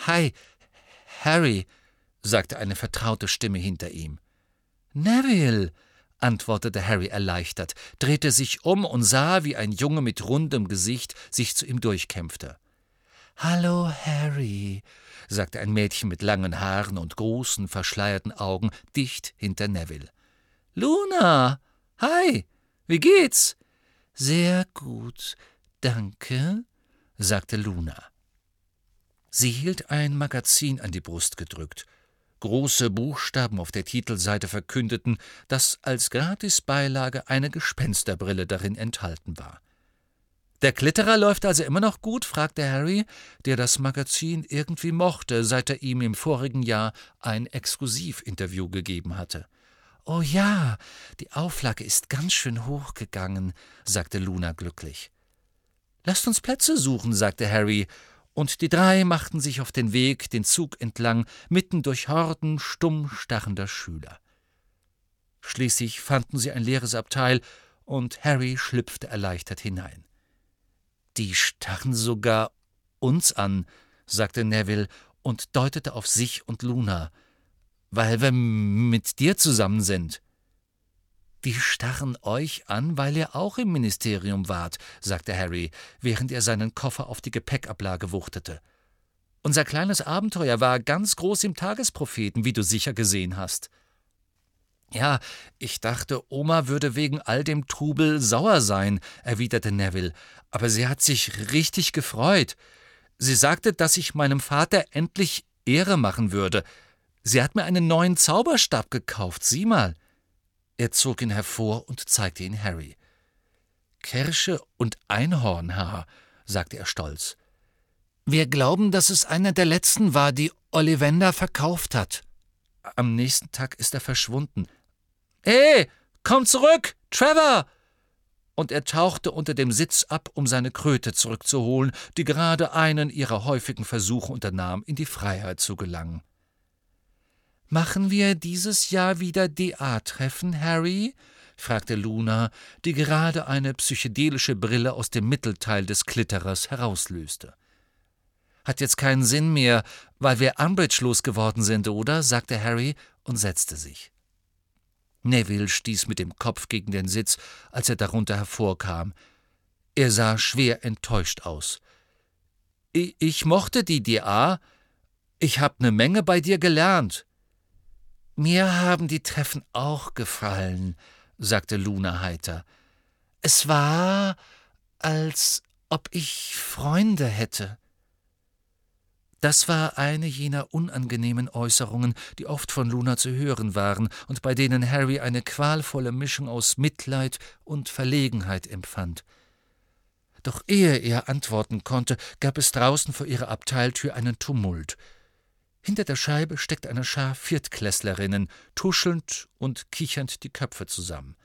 »Hi, Harry«, sagte eine vertraute Stimme hinter ihm. »Neville«, antwortete Harry erleichtert, drehte sich um und sah, wie ein Junge mit rundem Gesicht sich zu ihm durchkämpfte. »Hallo, Harry«, sagte ein Mädchen mit langen Haaren und großen, verschleierten Augen dicht hinter Neville. »Luna, hi, wie geht's?« »Sehr gut, danke«, sagte Luna. Sie hielt ein Magazin an die Brust gedrückt. Große Buchstaben auf der Titelseite verkündeten, dass als Gratisbeilage eine Gespensterbrille darin enthalten war. »Der Klitterer läuft also immer noch gut?« fragte Harry, der das Magazin irgendwie mochte, seit er ihm im vorigen Jahr ein Exklusivinterview gegeben hatte. »Oh ja, die Auflage ist ganz schön hochgegangen«, sagte Luna glücklich. »Lasst uns Plätze suchen«, sagte Harry, und die drei machten sich auf den Weg den Zug entlang, mitten durch Horden stumm starrender Schüler. Schließlich fanden sie ein leeres Abteil, und Harry schlüpfte erleichtert hinein. »Die starren sogar uns an«, sagte Neville und deutete auf sich und Luna, »weil wir mit dir zusammen sind.« »Die starren euch an, weil ihr auch im Ministerium wart«, sagte Harry, während er seinen Koffer auf die Gepäckablage wuchtete. »Unser kleines Abenteuer war ganz groß im Tagespropheten, wie du sicher gesehen hast.« »Ja, ich dachte, Oma würde wegen all dem Trubel sauer sein«, erwiderte Neville, »aber sie hat sich richtig gefreut. Sie sagte, dass ich meinem Vater endlich Ehre machen würde. Sie hat mir einen neuen Zauberstab gekauft, sieh mal.« Er zog ihn hervor und zeigte ihn Harry. »Kirsche und Einhornhaar«, sagte er stolz. »Wir glauben, dass es einer der letzten war, die Ollivander verkauft hat. Am nächsten Tag ist er verschwunden. »Hey, komm zurück, Trevor!« Und er tauchte unter dem Sitz ab, um seine Kröte zurückzuholen, die gerade einen ihrer häufigen Versuche unternahm, in die Freiheit zu gelangen. »Machen wir dieses Jahr wieder DA-Treffen, Harry?« fragte Luna, die gerade eine psychedelische Brille aus dem Mittelteil des Klitterers herauslöste. »Hat jetzt keinen Sinn mehr, weil wir Umbridge losgeworden sind, oder?« sagte Harry und setzte sich. Neville stieß mit dem Kopf gegen den Sitz, als er darunter hervorkam. Er sah schwer enttäuscht aus. »Ich mochte die DA. Ich hab ne Menge bei dir gelernt.« »Mir haben die Treffen auch gefallen«, sagte Luna heiter. »Es war, als ob ich Freunde hätte.« Das war eine jener unangenehmen Äußerungen, die oft von Luna zu hören waren und bei denen Harry eine qualvolle Mischung aus Mitleid und Verlegenheit empfand. Doch ehe er antworten konnte, gab es draußen vor ihrer Abteiltür einen Tumult. Hinter der Scheibe steckte eine Schar Viertklässlerinnen, tuschelnd und kichernd die Köpfe zusammen.